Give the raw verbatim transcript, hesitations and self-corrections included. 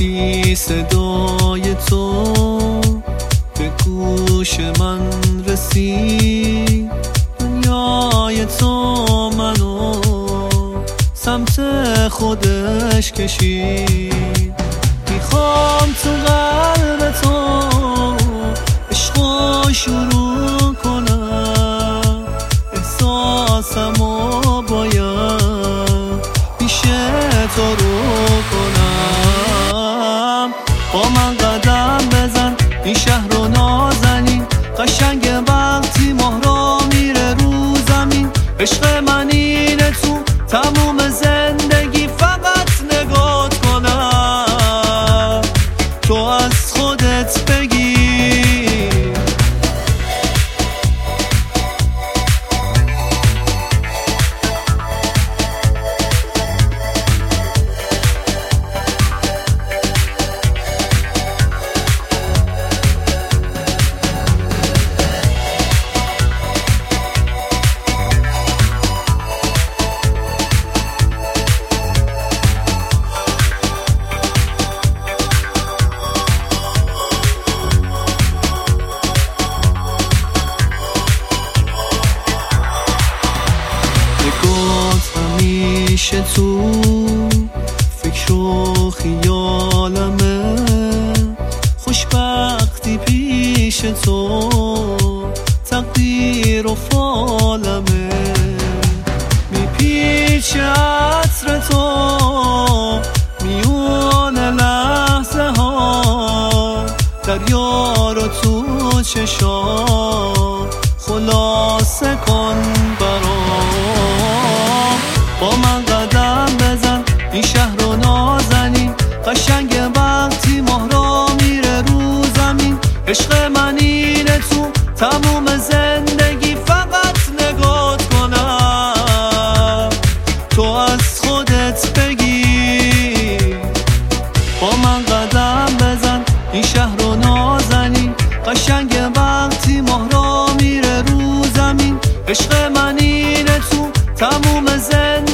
وقتی صدای تو به گوش من رسید، دنیای تو منو سمت خودش کشید. میخوام تو قلب تو عشقو شروع کنم، احساسمو باید پیش تو رو کنم. با من قدم بزن این شهر رو نازنین، قشنگ وقتی مهرا میره رو زمین. عشق من اینه تو تموم زندگی فقط نگات کنم، تو از خودت بگی. همیشه تو فکر و خیالمه، خوشبختی پیش تو تقدیر و فالمه. میپیچه عطر تو میون لحظه ها، دریا رو تو چشا خلاصه کن برام. با من قدم بزن این شهر رو نازنین، قشنگ وقتی مهرا میره رو زمین. عشق من اینه تو تموم زندگی فقط نگات کنم، تو از خودت بگی. با من قدم بزن این شهر رو نازنین، قشنگ وقتی مهرا میره رو زمین. عشق من اینه تو تموم زندگی